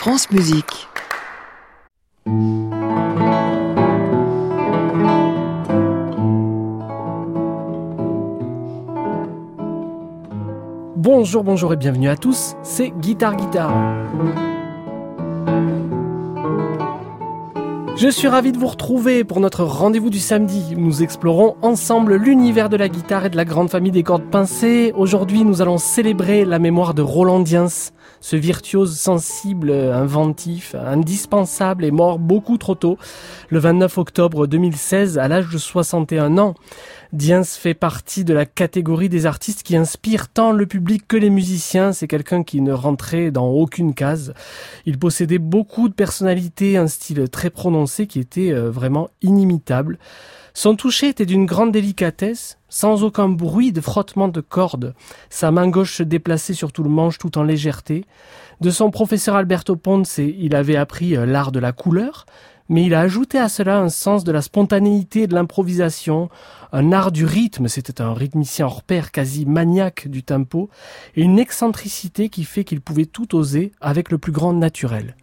France Musique. Bonjour et bienvenue à tous, c'est Guitare. Je suis ravi de vous retrouver pour notre rendez-vous du samedi. Nous explorons ensemble l'univers de la guitare et de la grande famille des cordes pincées. Aujourd'hui, nous allons célébrer la mémoire de Roland Dyens. Ce virtuose sensible, inventif, indispensable est mort beaucoup trop tôt, le 29 octobre 2016, à l'âge de 61 ans. Dyens fait partie de la catégorie des artistes qui inspirent tant le public que les musiciens. C'est quelqu'un qui ne rentrait dans aucune case. Il possédait beaucoup de personnalité, un style très prononcé qui était vraiment inimitable. Son toucher était d'une grande délicatesse, sans aucun bruit de frottement de cordes. Sa main gauche se déplaçait sur tout le manche tout en légèreté. De son professeur Alberto Ponce, il avait appris l'art de la couleur, mais il a ajouté à cela un sens de la spontanéité et de l'improvisation, un art du rythme, c'était un rythmicien hors pair, quasi maniaque du tempo, et une excentricité qui fait qu'il pouvait tout oser avec le plus grand naturel.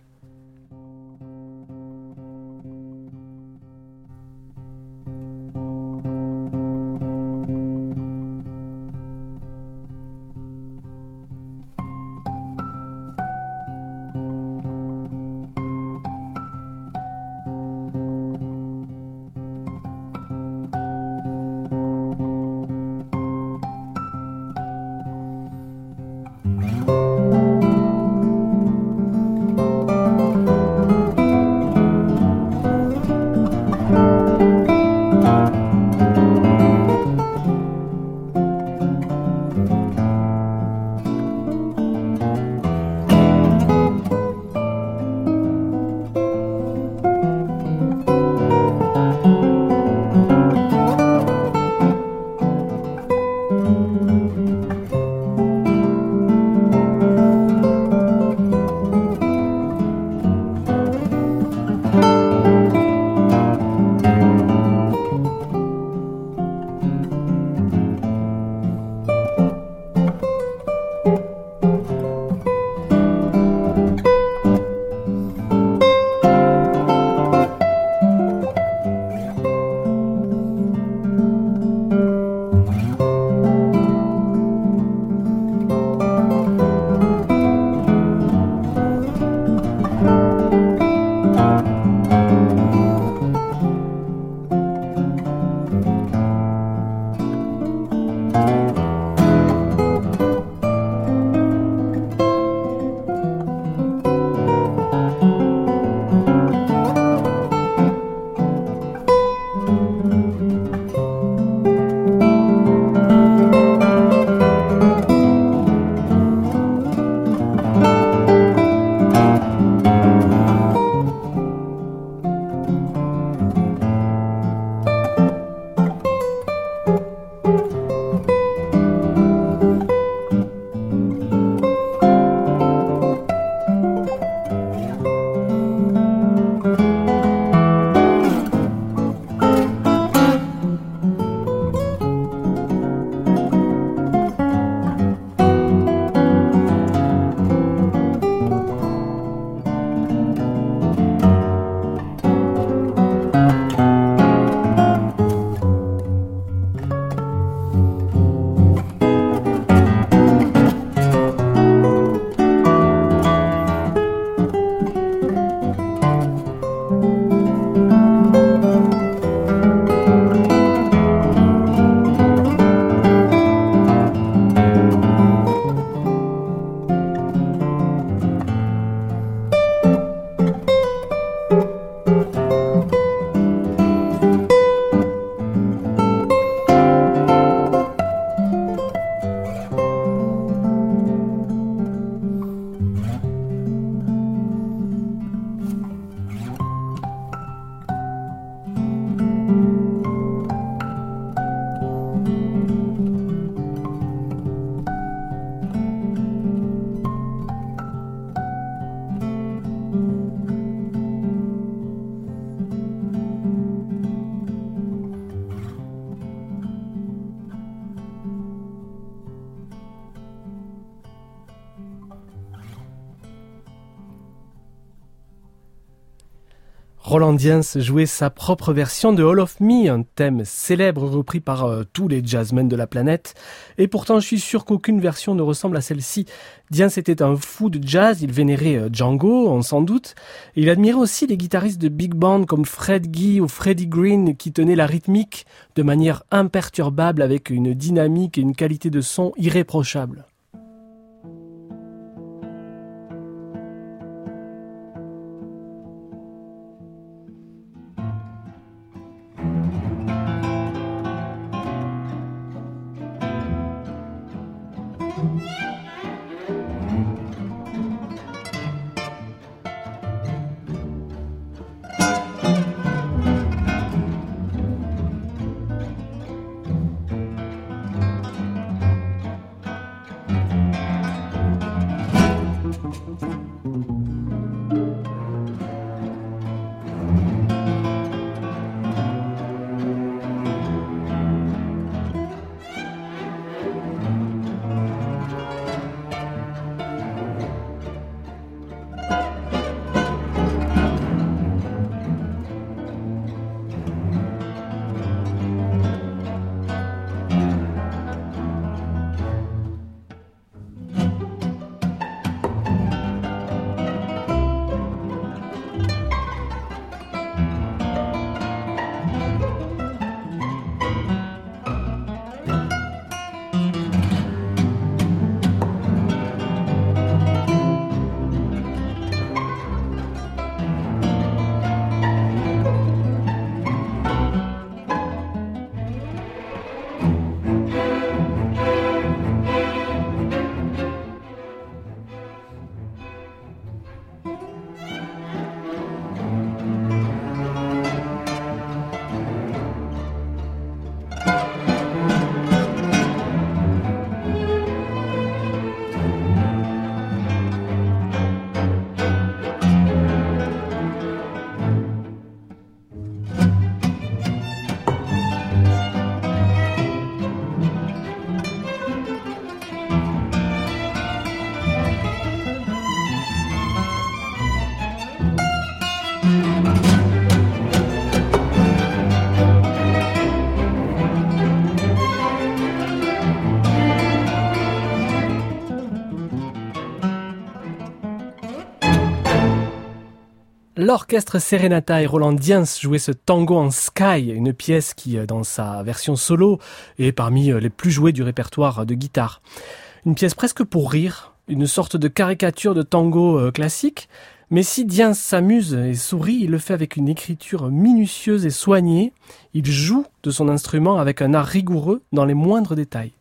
Roland Dyens jouait sa propre version de All of Me, un thème célèbre repris par tous les jazzmen de la planète. Et pourtant, je suis sûr qu'aucune version ne ressemble à celle-ci. Dyens était un fou de jazz, il vénérait Django, on s'en doute. Et il admirait aussi les guitaristes de big band comme Fred Guy ou Freddie Green qui tenaient la rythmique de manière imperturbable avec une dynamique et une qualité de son irréprochables. L'orchestre Serenata et Roland Dyens jouaient ce tango en sky, une pièce qui, dans sa version solo, est parmi les plus jouées du répertoire de guitare. Une pièce presque pour rire, une sorte de caricature de tango classique, mais si Dyens s'amuse et sourit, il le fait avec une écriture minutieuse et soignée. Il joue de son instrument avec un art rigoureux dans les moindres détails.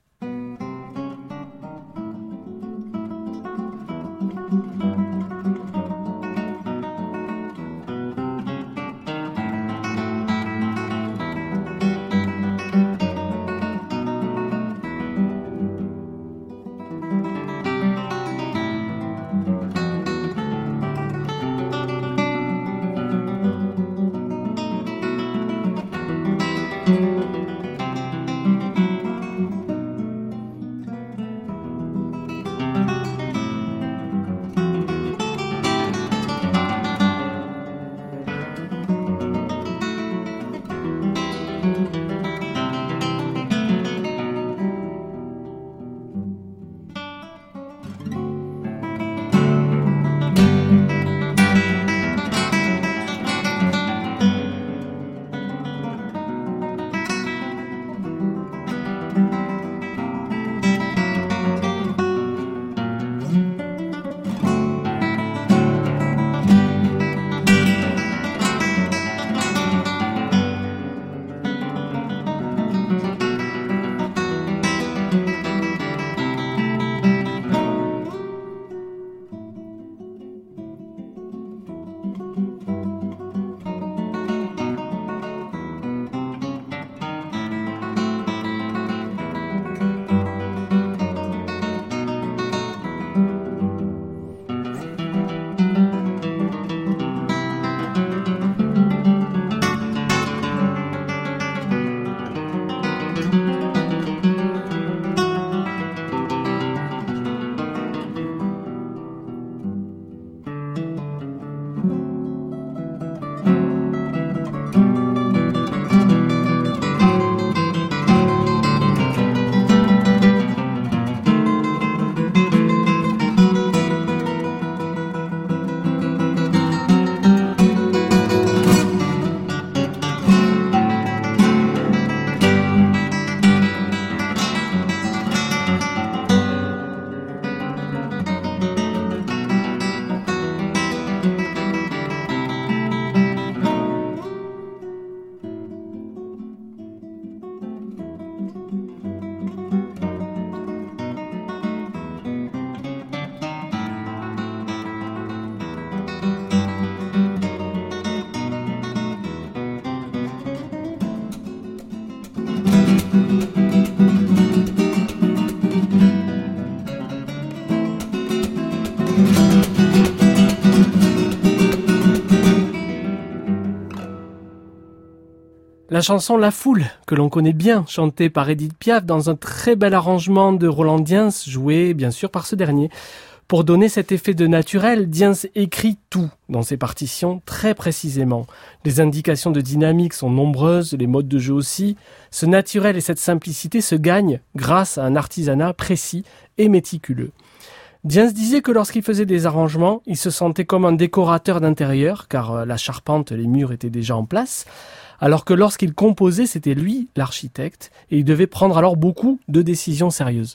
La chanson La Foule, que l'on connaît bien, chantée par Édith Piaf dans un très bel arrangement de Roland Diens, joué bien sûr par ce dernier. Pour donner cet effet de naturel, Diens écrit tout dans ses partitions très précisément. Les indications de dynamique sont nombreuses, les modes de jeu aussi. Ce naturel et cette simplicité se gagnent grâce à un artisanat précis et méticuleux. Diens disait que lorsqu'il faisait des arrangements, il se sentait comme un décorateur d'intérieur, car la charpente, les murs étaient déjà en place, alors que lorsqu'il composait, c'était lui l'architecte, et il devait prendre alors beaucoup de décisions sérieuses.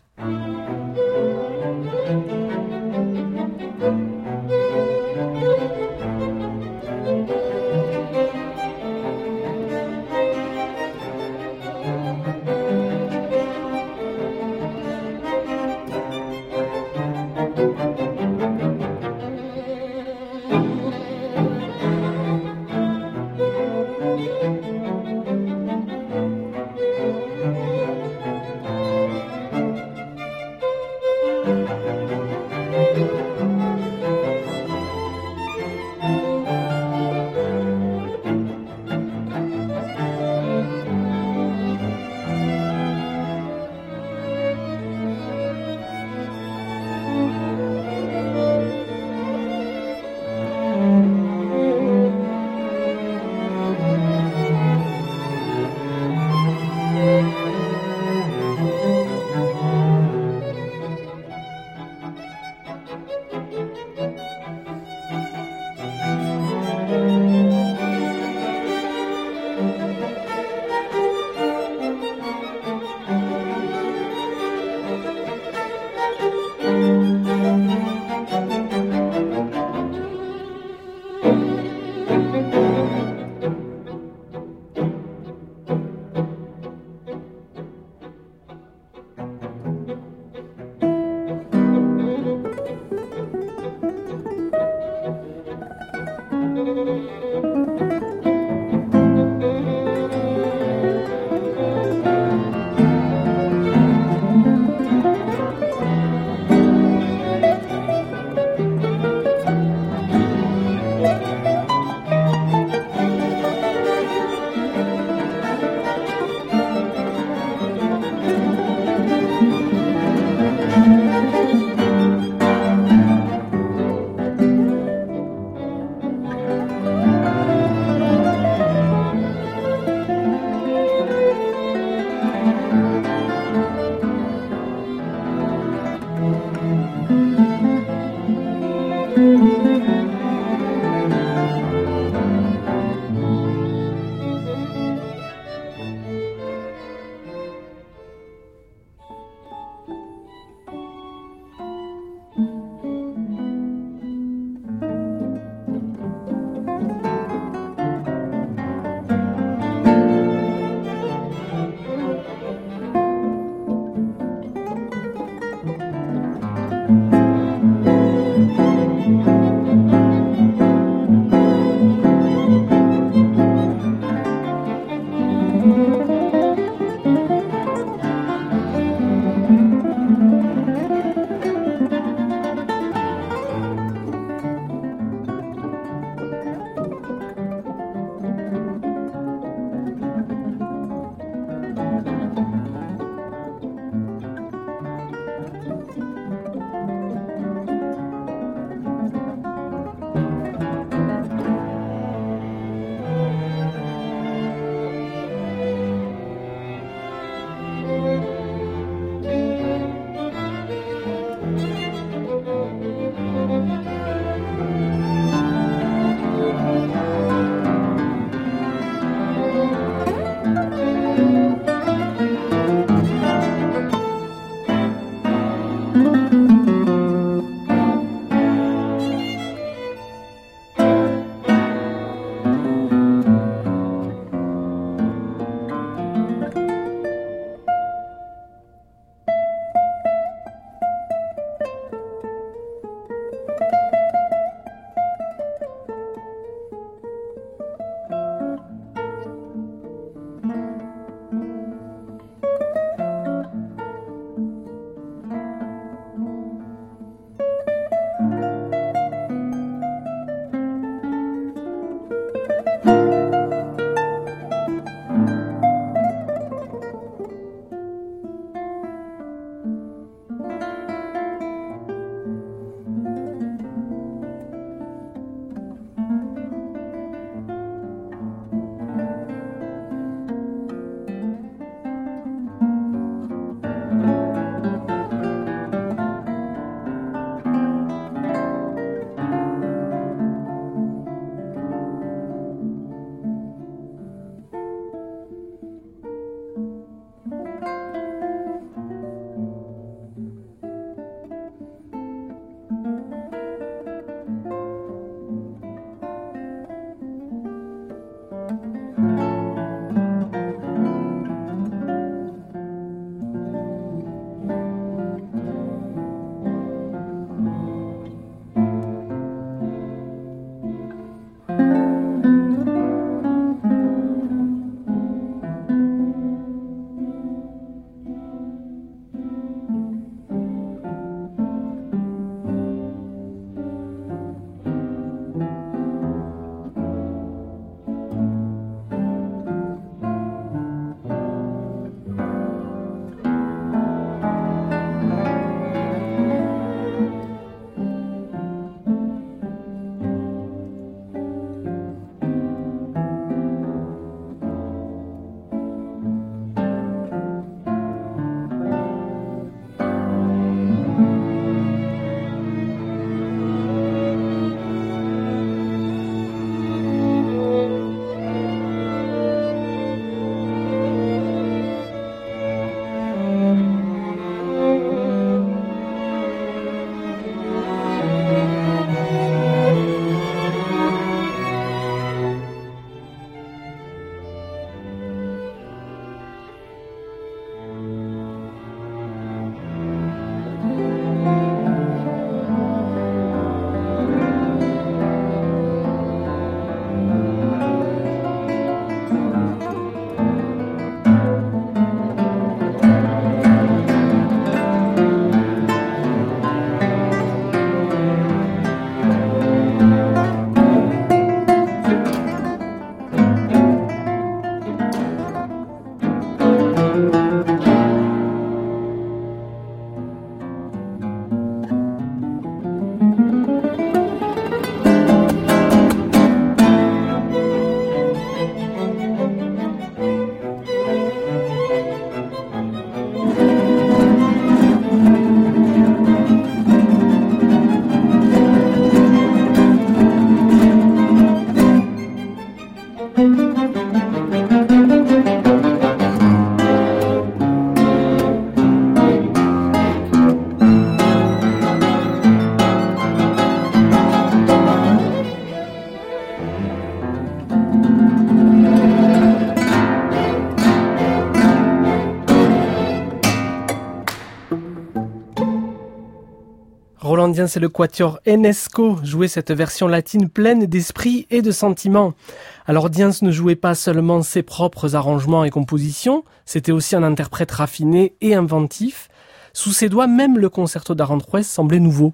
Roland Diens et le quatuor Enesco jouaient cette version latine pleine d'esprit et de sentiments. Alors Diens ne jouait pas seulement ses propres arrangements et compositions, c'était aussi un interprète raffiné et inventif. Sous ses doigts, même le concerto d'Aranjuez semblait nouveau.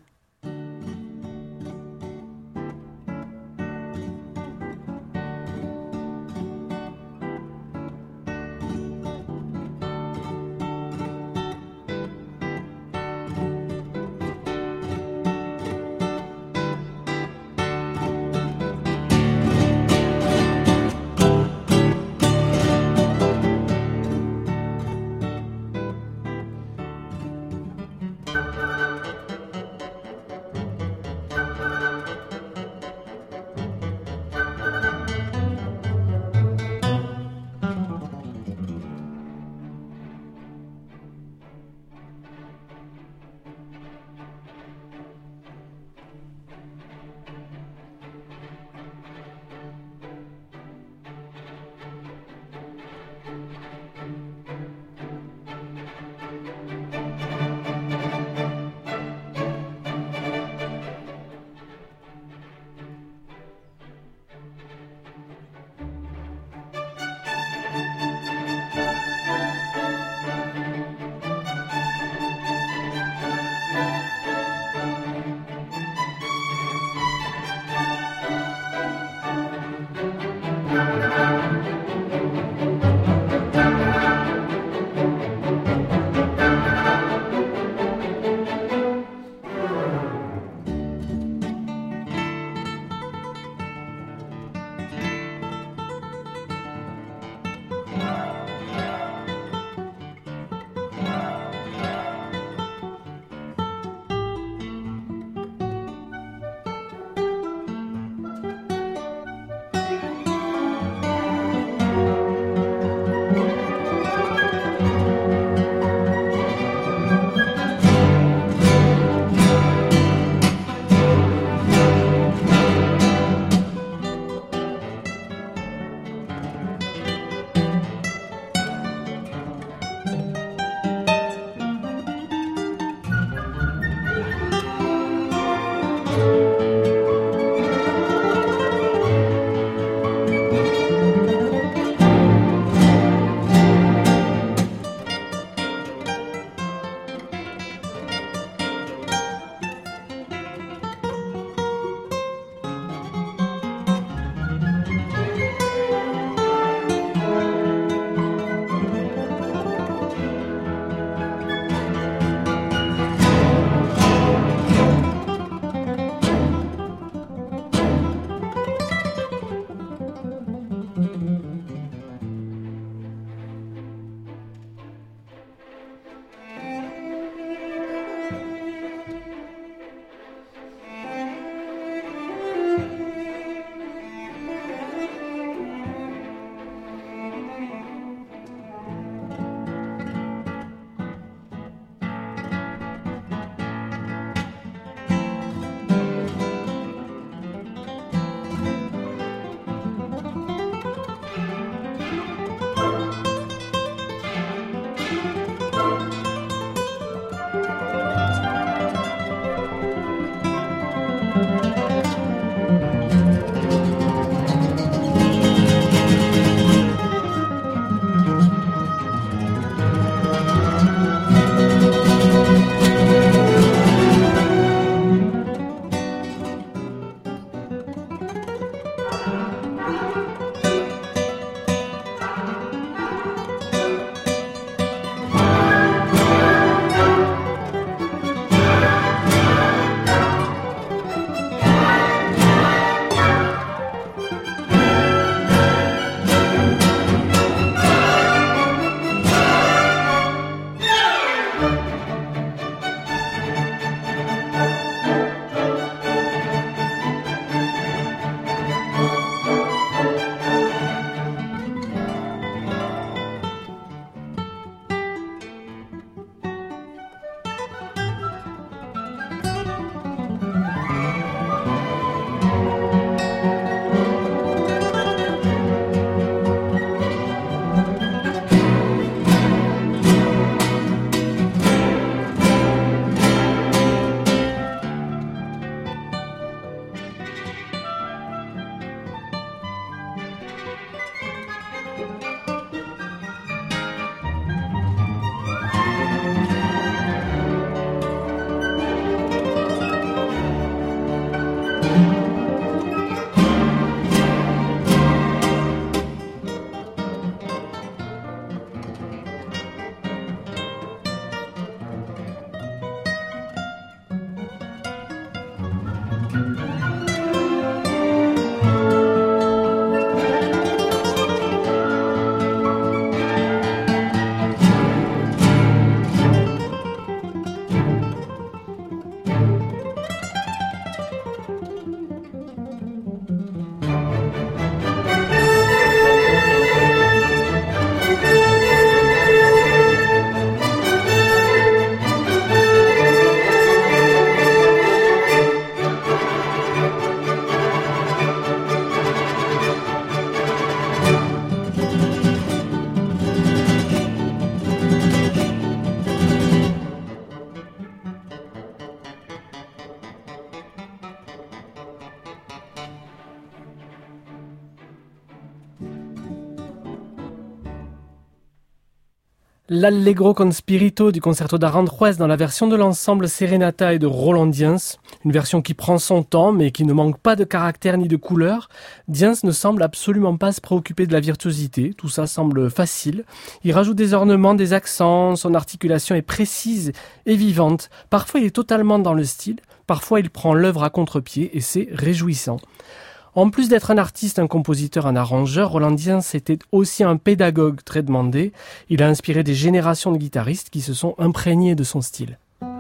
L'Allegro con spirito du concerto d'Aranjuez dans la version de l'ensemble Serenata et de Roland Diens, une version qui prend son temps mais qui ne manque pas de caractère ni de couleur. Diens ne semble absolument pas se préoccuper de la virtuosité, tout ça semble facile. Il rajoute des ornements, des accents, son articulation est précise et vivante. Parfois il est totalement dans le style, parfois il prend l'œuvre à contre-pied et c'est réjouissant. En plus d'être un artiste, un compositeur, un arrangeur, Roland Diens était aussi un pédagogue très demandé. Il a inspiré des générations de guitaristes qui se sont imprégnés de son style.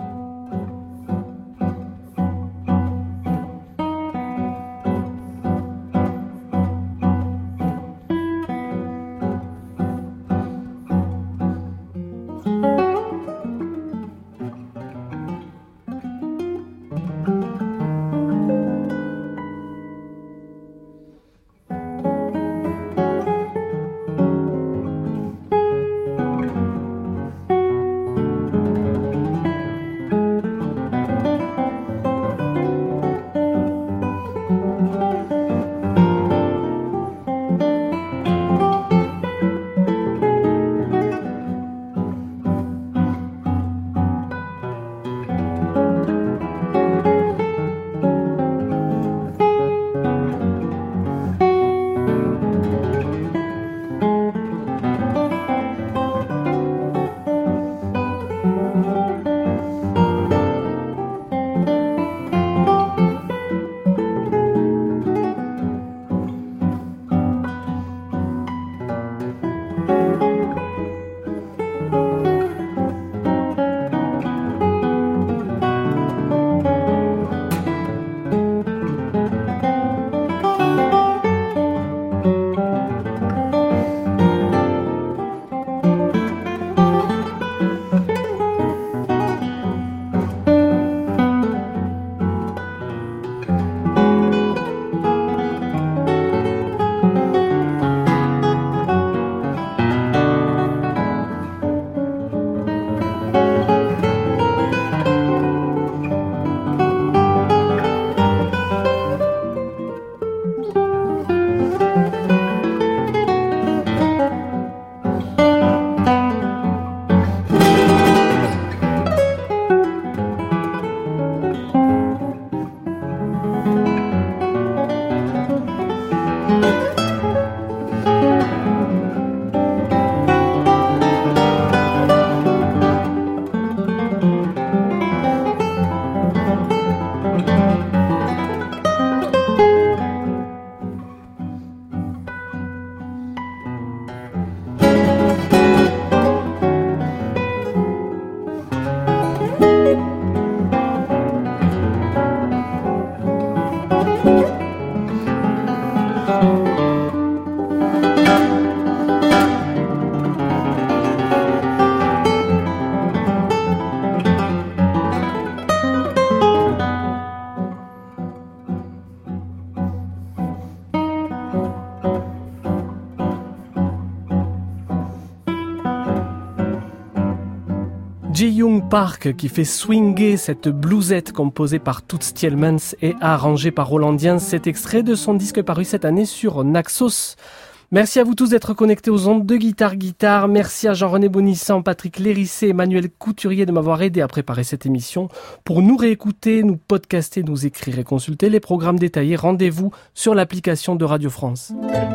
Ji-Young Park qui fait swinger cette bluesette composée par Toots Thielemans et arrangée par Roland Diens, cet extrait de son disque paru cette année sur Naxos. Merci à vous tous d'être connectés aux ondes de Guitare. Merci à Jean-René Bonissant, Patrick Lérissé et Emmanuel Couturier de m'avoir aidé à préparer cette émission. Pour nous réécouter, nous podcaster, nous écrire et consulter les programmes détaillés, rendez-vous sur l'application de Radio France.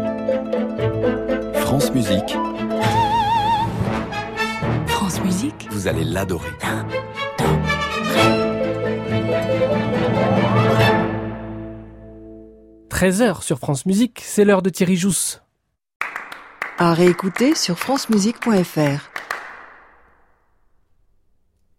France Musique. France Musique. Vous allez l'adorer. 13h sur France Musique, c'est l'heure de Thierry Jousse. À réécouter sur francemusique.fr.